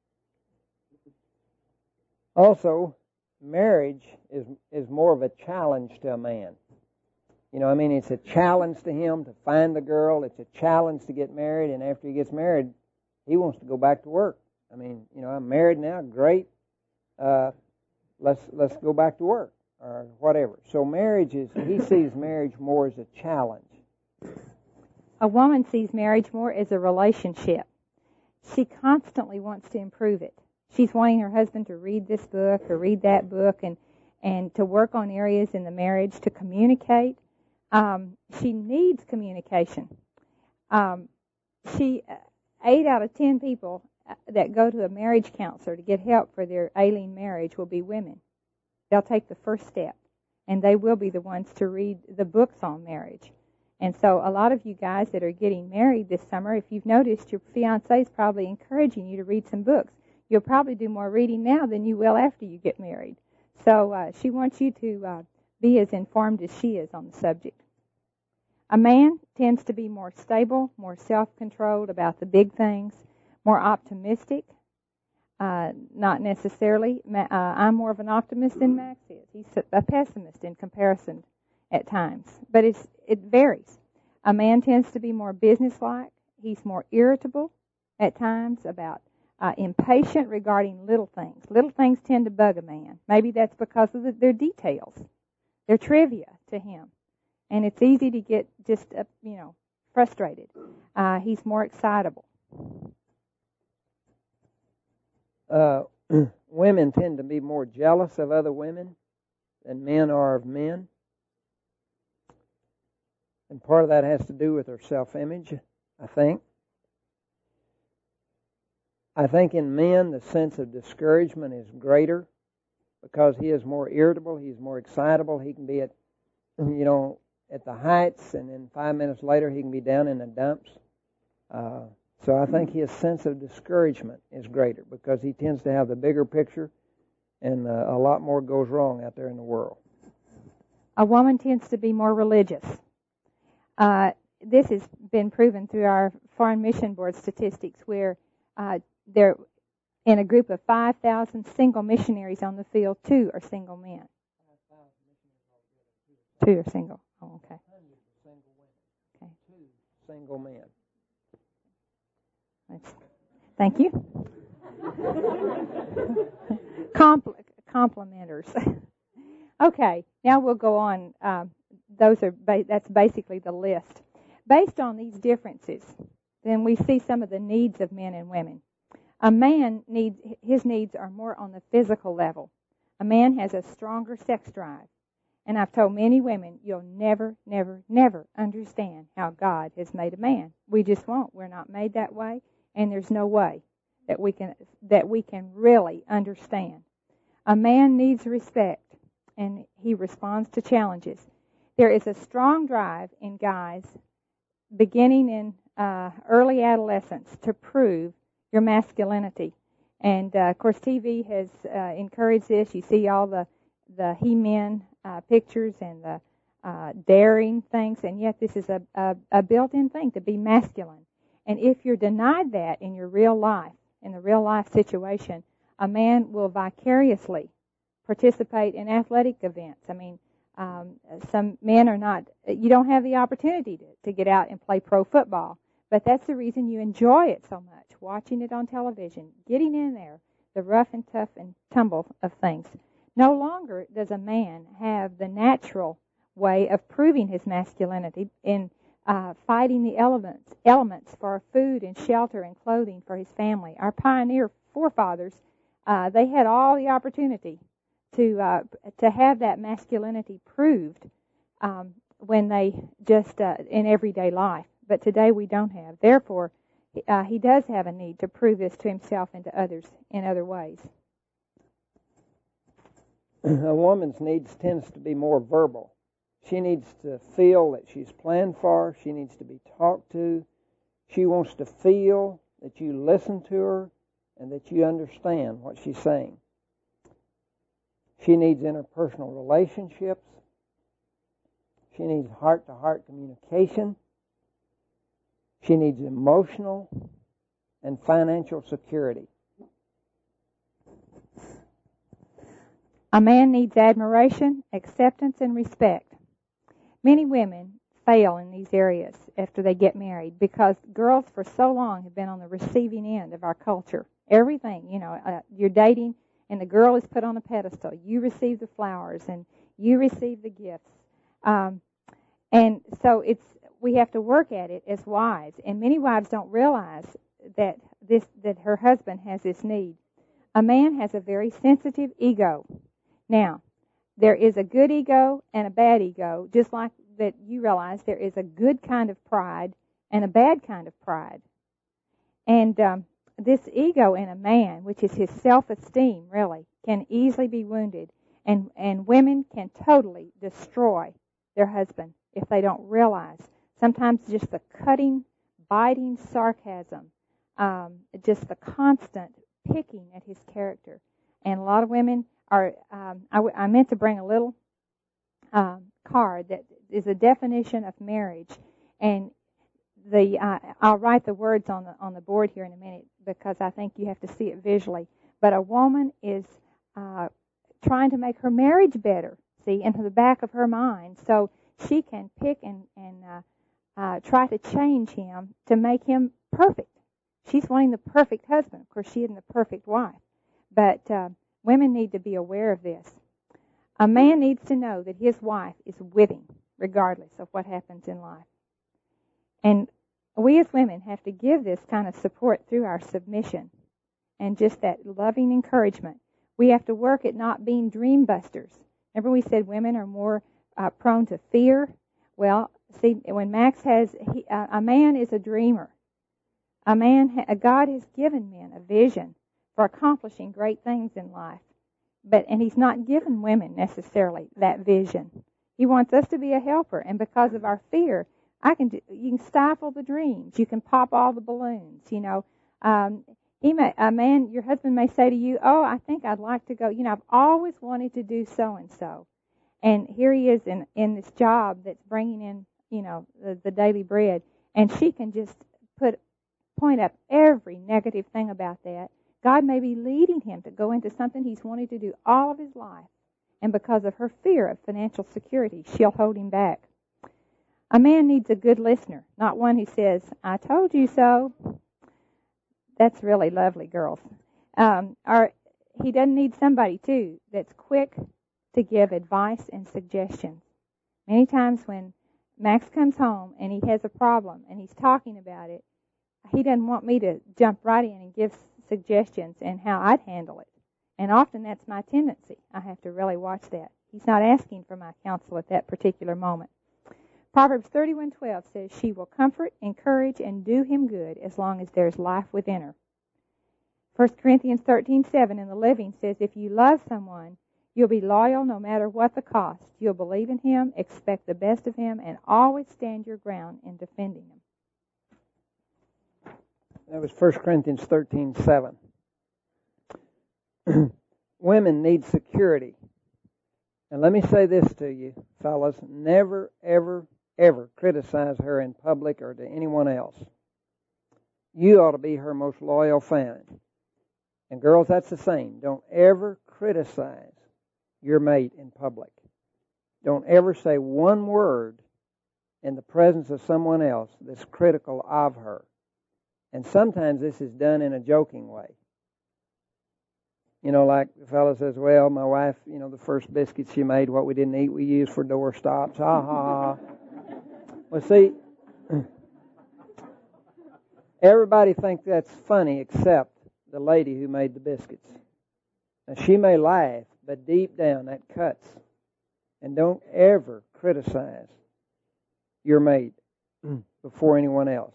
Also, marriage is is more of a challenge to a man. You know, I mean, it's a challenge to him to find the girl. It's a challenge to get married, and after he gets married, he wants to go back to work. I mean, you know, I'm married now. Great. Uh, let's let's go back to work or whatever. So marriage is he sees marriage more as a challenge. A woman sees marriage more as a relationship. She constantly wants to improve it. She's wanting her husband to read this book or read that book and, and to work on areas in the marriage, to communicate. Um, she needs communication. Um, she, eight out of ten people that go to a marriage counselor to get help for their ailing marriage will be women. They'll take the first step, and they will be the ones to read the books on marriage. And so a lot of you guys that are getting married this summer, if you've noticed, your fiancé is probably encouraging you to read some books. You'll probably do more reading now than you will after you get married. So uh, she wants you to uh, be as informed as she is on the subject. A man tends to be more stable, more self-controlled about the big things, more optimistic. Uh, not necessarily. Uh, I'm more of an optimist than Max is. He's a pessimist in comparison at times, but it's, it varies. A man tends to be more businesslike. He's more irritable at times, about uh, impatient regarding little things. Little things tend to bug a man. Maybe that's because of the, their details. They're trivia to him, and it's easy to get just uh, you know frustrated. Uh, he's more excitable. Uh, women tend to be more jealous of other women than men are of men. And part of that has to do with her self-image, I think. I think in men the sense of discouragement is greater because he is more irritable, he's more excitable, he can be at, you know, at the heights, and then five minutes later he can be down in the dumps. Uh, so I think his sense of discouragement is greater because he tends to have the bigger picture, and uh, a lot more goes wrong out there in the world. A woman tends to be more religious. Uh, this has been proven through our Foreign Mission Board statistics, where uh, there, in a group of five thousand single missionaries on the field, two are single men. Two are single. Oh, okay. Okay. Two single men. That's, thank you. Compl- complimenters. Okay. Now we'll go on. Um, Those are ba- that's basically the list. Based on these differences, then we see some of the needs of men and women. A man needs, his needs are more on the physical level. A man has a stronger sex drive. And I've told many women, you'll never, never, never understand how God has made a man. We just won't. We're not made that way, and there's no way that we can that we can really understand. A man needs respect, and he responds to challenges. There is a strong drive in guys beginning in uh, early adolescence to prove your masculinity. And, uh, of course, T V has uh, encouraged this. You see all the, the he-men uh, pictures and the uh, daring things, and yet this is a, a, a built-in thing to be masculine. And if you're denied that in your real life, in the real-life situation, a man will vicariously participate in athletic events. I mean, um, some men are not, you don't have the opportunity to, to get out and play pro football, but that's the reason you enjoy it so much, watching it on television, getting in there, the rough and tough and tumble of things. No longer does a man have the natural way of proving his masculinity in uh, fighting the elements, elements for food and shelter and clothing for his family. Our pioneer forefathers, uh, they had all the opportunity to uh, to have that masculinity proved um, when they just uh, in everyday life. But today we don't have. Therefore, uh, he does have a need to prove this to himself and to others in other ways. A woman's needs tends to be more verbal. She needs to feel that she's planned for. She needs to be talked to. She wants to feel that you listen to her and that you understand what she's saying. She needs interpersonal relationships. She needs heart-to-heart communication. She needs emotional and financial security. A man needs admiration, acceptance, and respect. Many women fail in these areas after they get married because girls for so long have been on the receiving end of our culture. Everything, you know, uh, you're dating and the girl is put on a pedestal. You receive the flowers and you receive the gifts. Um, and so it's we have to work at it as wives. And many wives don't realize that this that her husband has this need. A man has a very sensitive ego. Now, there is a good ego and a bad ego, just like that you realize there is a good kind of pride and a bad kind of pride. And um, this ego in a man, which is his self-esteem, really, can easily be wounded. And, and women can totally destroy their husband if they don't realize. Sometimes just the cutting, biting sarcasm, um, just the constant picking at his character. And a lot of women are, um, I, w- I meant to bring a little um, card that is a definition of marriage. And the uh, I'll write the words on the on the board here in a minute because I think you have to see it visually. But a woman is uh, trying to make her marriage better, see, into the back of her mind, so she can pick and, and uh, uh, try to change him to make him perfect. She's wanting the perfect husband. Of course, she isn't the perfect wife. But uh, women need to be aware of this. A man needs to know that his wife is with him, regardless of what happens in life. And we as women have to give this kind of support through our submission and just that loving encouragement. We have to work at not being dream busters. Remember we said women are more uh, prone to fear? Well, see, when Max has, he, uh, a man is a dreamer. A man, ha- God has given men a vision for accomplishing great things in life. But, and he's not given women necessarily that vision. He wants us to be a helper. And because of our fear, I can do, you can stifle the dreams. You can pop all the balloons, you know. Um, he may, a man, your husband may say to you, oh, I think I'd like to go. You know, I've always wanted to do so-and-so. And here he is in, in this job that's bringing in, you know, the, the daily bread. And she can just put point up every negative thing about that. God may be leading him to go into something he's wanted to do all of his life. And because of her fear of financial security, she'll hold him back. A man needs a good listener, not one who says, I told you so. That's really lovely, girls. Um, or he doesn't need somebody, too, that's quick to give advice and suggestions. Many times when Max comes home and he has a problem and he's talking about it, he doesn't want me to jump right in and give suggestions and how I'd handle it. And often that's my tendency. I have to really watch that. He's not asking for my counsel at that particular moment. Proverbs thirty-one twelve says, she will comfort, encourage, and do him good as long as there's life within her. First Corinthians thirteen seven in the Living says, if you love someone, you'll be loyal no matter what the cost. You'll believe in him, expect the best of him, and always stand your ground in defending him. That was First Corinthians thirteen seven. Women need security. And let me say this to you, fellas. Never, ever, ever criticize her in public or to anyone else. You ought to be her most loyal fan. And girls, that's the same. Don't ever criticize your mate in public. Don't ever say one word in the presence of someone else that's critical of her. And sometimes this is done in a joking way. You know, like the fellow says, well, my wife, you know, the first biscuits she made, what we didn't eat, we used for door stops. Ha ha ha. Well, see, everybody thinks that's funny except the lady who made the biscuits. Now, she may laugh, but deep down that cuts. And don't ever criticize your mate before anyone else.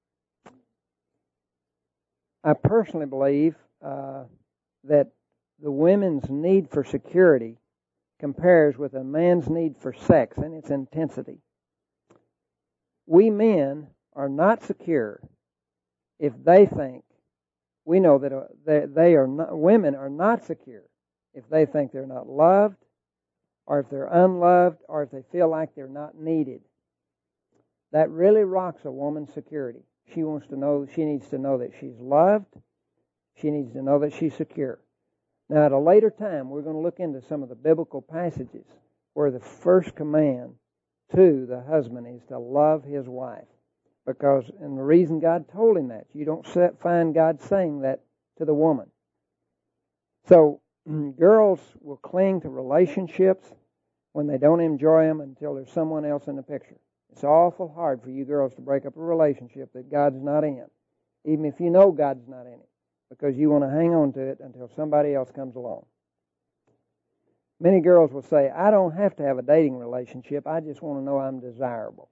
I personally believe uh, that the women's need for security compares with a man's need for sex and its intensity. We men are not secure if they think, we know that uh, they, they are not, women are not secure if they think they're not loved, or if they're unloved, or if they feel like they're not needed. That really rocks a woman's security. She wants to know, she needs to know that she's loved. She needs to know that she's secure. Now, at a later time, we're going to look into some of the biblical passages where the first command to the husband is to love his wife. Because, and the reason God told him that, you don't set, find God saying that to the woman. So, girls will cling to relationships when they don't enjoy them until there's someone else in the picture. It's awful hard for you girls to break up a relationship that God's not in, even if you know God's not in it, because you want to hang on to it until somebody else comes along. Many girls will say, I don't have to have a dating relationship, I just want to know I'm desirable.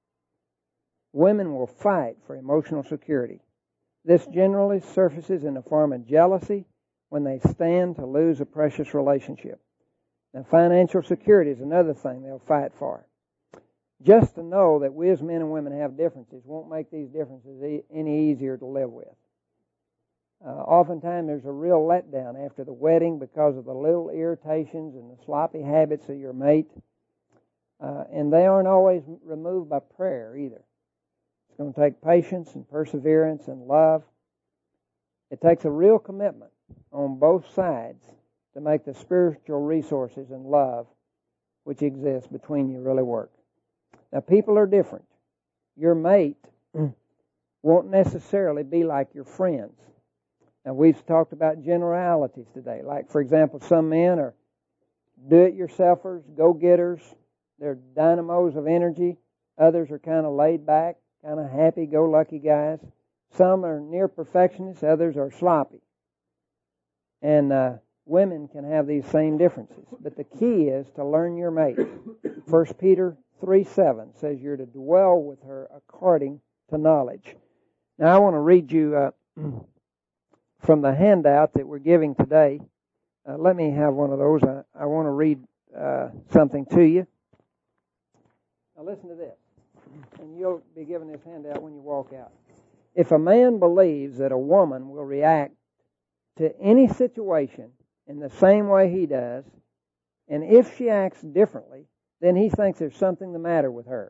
Women will fight for emotional security. This generally surfaces in the form of jealousy when they stand to lose a precious relationship. Now, financial security is another thing they'll fight for. Just to know that we as men and women have differences won't make these differences e- any easier to live with. Uh, oftentimes there's a real letdown after the wedding because of the little irritations and the sloppy habits of your mate. Uh, and they aren't always removed by prayer either. It's going to take patience and perseverance and love. It takes a real commitment on both sides to make the spiritual resources and love which exists between you really work. Now, people are different. Your mate won't necessarily be like your friends. Now, we've talked about generalities today. Like, for example, some men are do-it-yourselfers, go-getters. They're dynamos of energy. Others are kind of laid back, kind of happy-go-lucky guys. Some are near perfectionists. Others are sloppy. And uh, women can have these same differences. But the key is to learn your mate. First Peter three seven says you're to dwell with her according to knowledge. Now, I want to read you uh, from the handout that we're giving today. Uh, let me have one of those. I, I want to read uh, something to you. Now, listen to this. And you'll be given this handout when you walk out. If a man believes that a woman will react to any situation in the same way he does, and if she acts differently, then he thinks there's something the matter with her.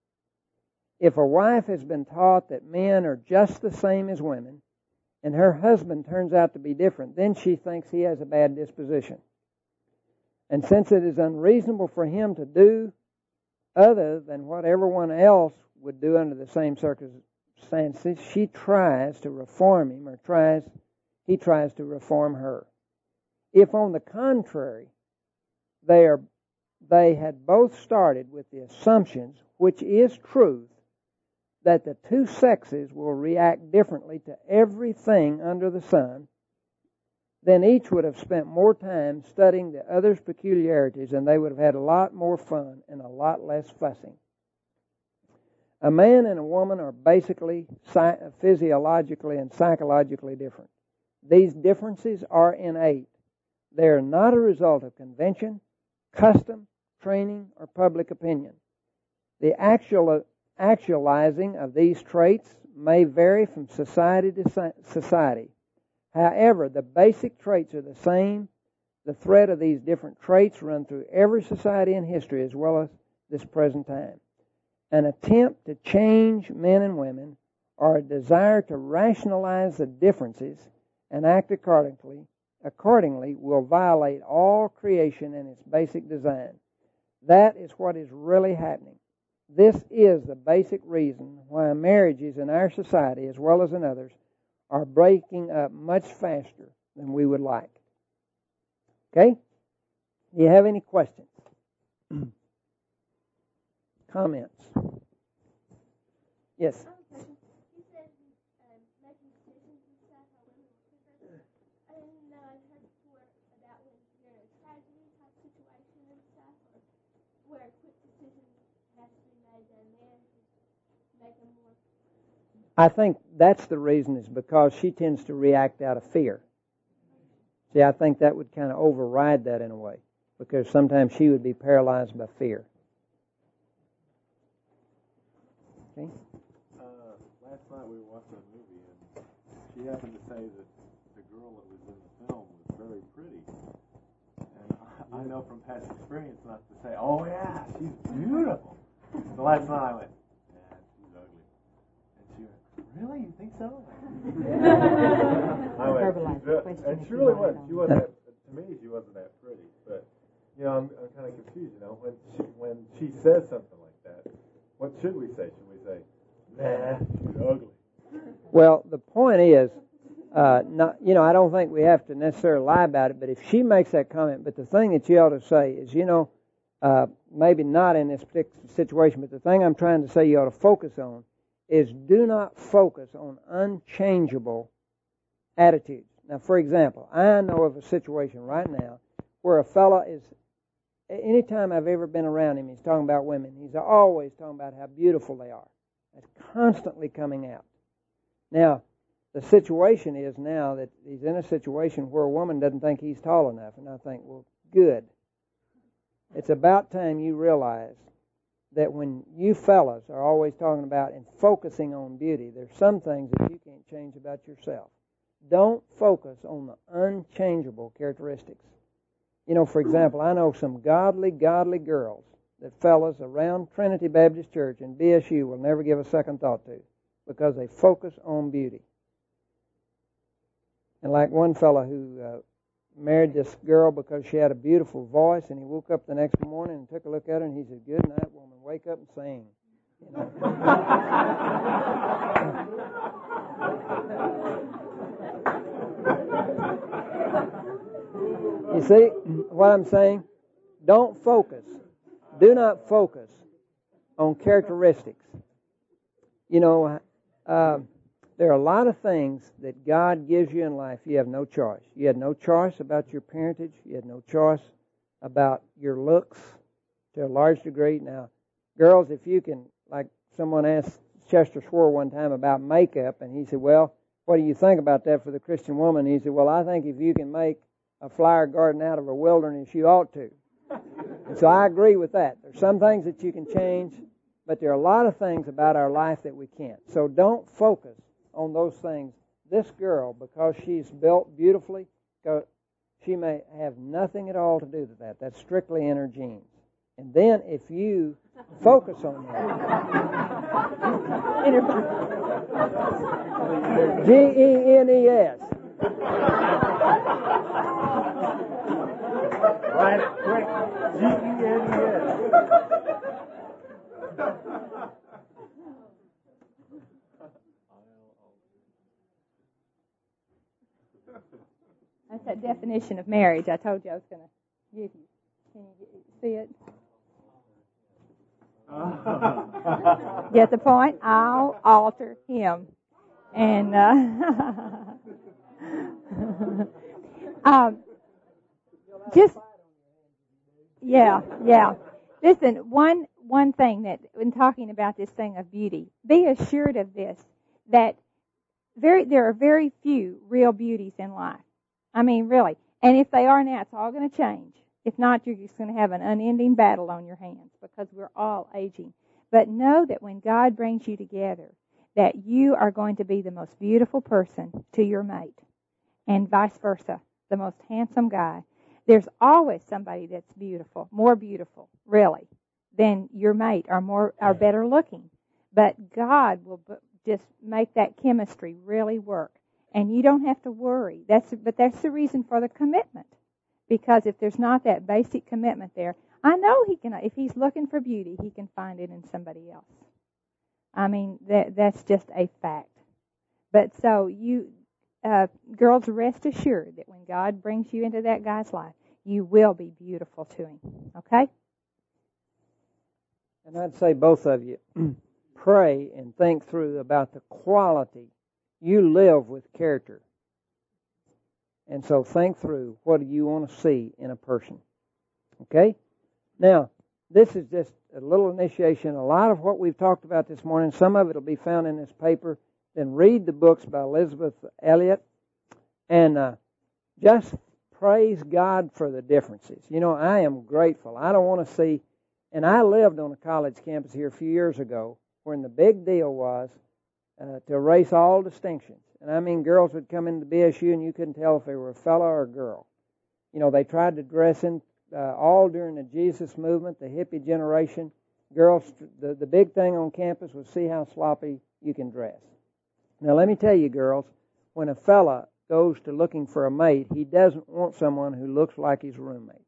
If a wife has been taught that men are just the same as women, and her husband turns out to be different, then she thinks he has a bad disposition. And since it is unreasonable for him to do other than what everyone else would do under the same circumstances, she tries to reform him, or tries he tries to reform her. If, on the contrary, they are they had both started with the assumptions, which is truth, that the two sexes will react differently to everything under the sun, then each would have spent more time studying the other's peculiarities, and they would have had a lot more fun and a lot less fussing. A man and a woman are basically physiologically and psychologically different. These differences are innate. They are not a result of convention, custom, training, or public opinion. The actual, actualizing of these traits may vary from society to society. However, the basic traits are the same. The thread of these different traits run through every society in history as well as this present time. An attempt to change men and women or a desire to rationalize the differences and act accordingly, accordingly will violate all creation and its basic design. That is what is really happening. This is the basic reason why marriages in our society, as well as in others, are breaking up much faster than we would like. Okay? Do you have any questions? Comments? Yes? You said um, making decisions and stuff, how women were quicker. I didn't know I've heard before about when you're in a tragedy type situation and stuff, or where a quick decision has to be made, and man make them more. I think that's the reason, is because she tends to react out of fear. See, I think that would kind of override that in a way, because sometimes she would be paralyzed by fear. Okay? Uh, last night we were watching a movie, and she happened to say that the girl that was in the film was very pretty. And I, I know from past experience not to say, oh yeah, she's beautiful. So last night I went, yeah, she's ugly. And she went, really? You think so? I went, she's, and she really wasn't. She wasn't that, to me, she wasn't that pretty. But, you know, I'm, I'm kind of confused, you know. When she, when she says something like that, what should we say? Should we say, nah, she's ugly? Well, the point is, uh, not, you know, I don't think we have to necessarily lie about it, but if she makes that comment, but the thing that you ought to say is, you know, uh, maybe not in this particular situation, but the thing I'm trying to say you ought to focus on is do not focus on unchangeable attitudes. Now, for example, I know of a situation right now where a fella is, anytime I've ever been around him, he's talking about women. He's always talking about how beautiful they are. That's constantly coming out. Now, the situation is now that he's in a situation where a woman doesn't think he's tall enough. And I think, well, good. It's about time you realize that when you fellas are always talking about and focusing on beauty, there's some things that you can't change about yourself. Don't focus on the unchangeable characteristics. You know, for example, I know some godly, godly girls that fellas around Trinity Baptist Church and B S U will never give a second thought to because they focus on beauty. And like one fella who uh, married this girl because she had a beautiful voice, and he woke up the next morning and took a look at her, and he said, "Good night, woman. Wake up and sing." You know? You see what I'm saying? Don't focus. Do not focus on characteristics. You know, uh, there are a lot of things that God gives you in life you have no choice. You had no choice about your parentage. You had no choice about your looks to a large degree. Now, girls, if you can, like someone asked Chester Swore one time about makeup, and he said, well, what do you think about that for the Christian woman? And he said, well, I think if you can make a flower garden out of a wilderness, you ought to. And so I agree with that. There's some things that you can change, but there are a lot of things about our life that we can't. So don't focus on those things. This girl, because she's built beautifully, she may have nothing at all to do with that. That's strictly in her genes. And then if you focus on that, G E N E S. Write it quick. G E N E S. That's that definition of marriage I told you I was going to give you. Can you see it? Get the point? I'll alter him. And, uh, um, just, yeah, yeah. Listen, one, one thing that, when talking about this thing of beauty, be assured of this, that very, there are very few real beauties in life. I mean, really. And if they are now, it's all going to change. If not, you're just going to have an unending battle on your hands because we're all aging. But know that when God brings you together, that you are going to be the most beautiful person to your mate, and vice versa, the most handsome guy. There's always somebody that's beautiful, more beautiful, really, than your mate, or more, or better looking. But God will b- just make that chemistry really work, and you don't have to worry. That's, but that's the reason for the commitment, because if there's not that basic commitment there, I know he can. If he's looking for beauty, he can find it in somebody else. I mean, that that's just a fact. But so you, uh, girls, rest assured that when God brings you into that guy's life, you will be beautiful to him. Okay? And I'd say both of you, pray and think through about the quality. You live with character. And so think through, what do you want to see in a person? Okay? Now, this is just a little initiation. A lot of what we've talked about this morning, some of it will be found in this paper. Then read the books by Elizabeth Elliot. And uh, just praise God for the differences. You know, I am grateful. I don't want to see, and I lived on a college campus here a few years ago when the big deal was uh, to erase all distinctions. And I mean, girls would come into B S U and you couldn't tell if they were a fella or a girl. You know, they tried to dress in Uh, all during the Jesus movement, the hippie generation. Girls, the, the big thing on campus was see how sloppy you can dress. Now, let me tell you, girls, when a fella goes to looking for a mate, he doesn't want someone who looks like his roommate.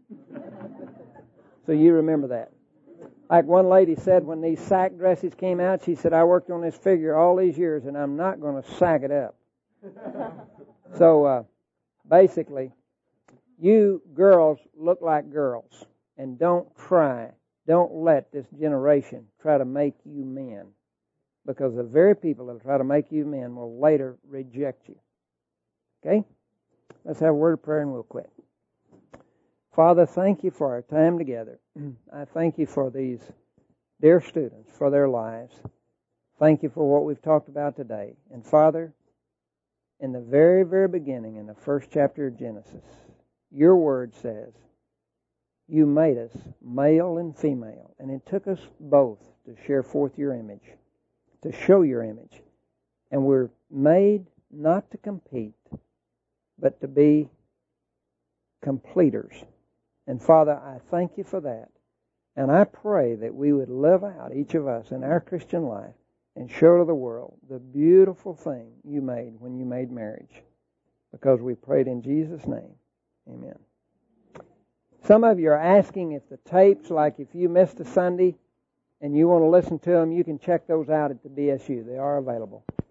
So you remember that. Like one lady said when these sack dresses came out, she said, I worked on this figure all these years and I'm not going to sack it up. So, uh, basically, you girls look like girls, and don't try, don't let this generation try to make you men, because the very people that try to make you men will later reject you. Okay? Let's have a word of prayer and we'll quit. Father, thank you for our time together. I thank you for these dear students, for their lives. Thank you for what we've talked about today. And Father, in the very, very beginning, in the first chapter of Genesis, your word says, you made us male and female, and it took us both to share forth your image, to show your image. And we're made not to compete, but to be completers. And Father, I thank you for that. And I pray that we would live out, each of us, in our Christian life and show to the world the beautiful thing you made when you made marriage. Because we prayed in Jesus' name. Amen. Some of you are asking if the tapes, like if you missed a Sunday and you want to listen to them, you can check those out at the B S U. They are available.